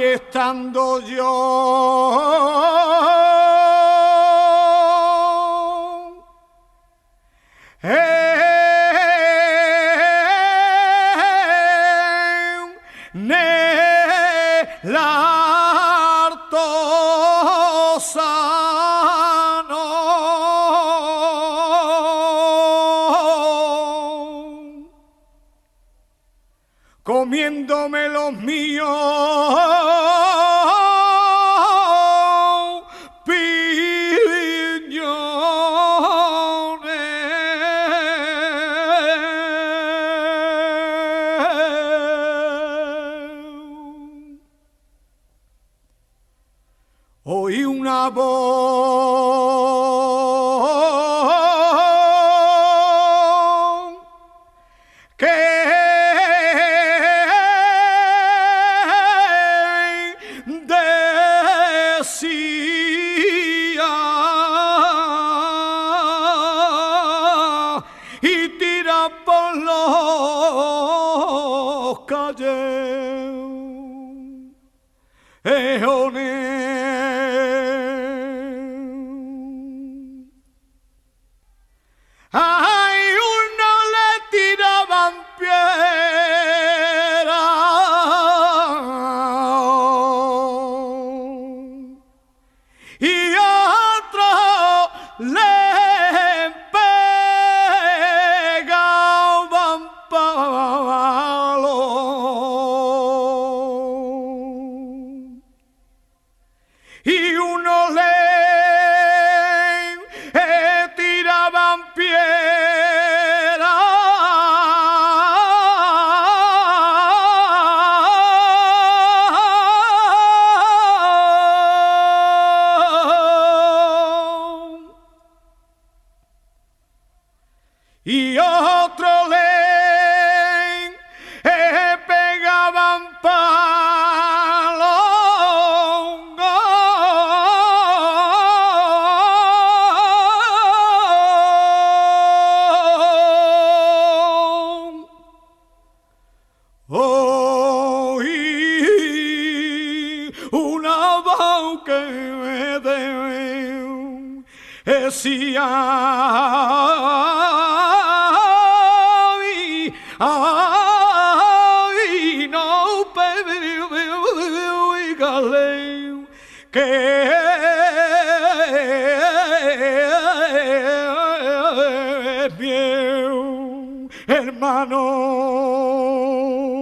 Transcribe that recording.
estando yo en el harto sano, comiéndome los míos piñones. Oí una voz que decía y tira por los callejones. Ay, uno le tiraban piedra y otro le pegaban palos y uno le tiraban piedra y otro le pegaban palos. Oí una voz que me decía ay, no pégale que es mi hermano.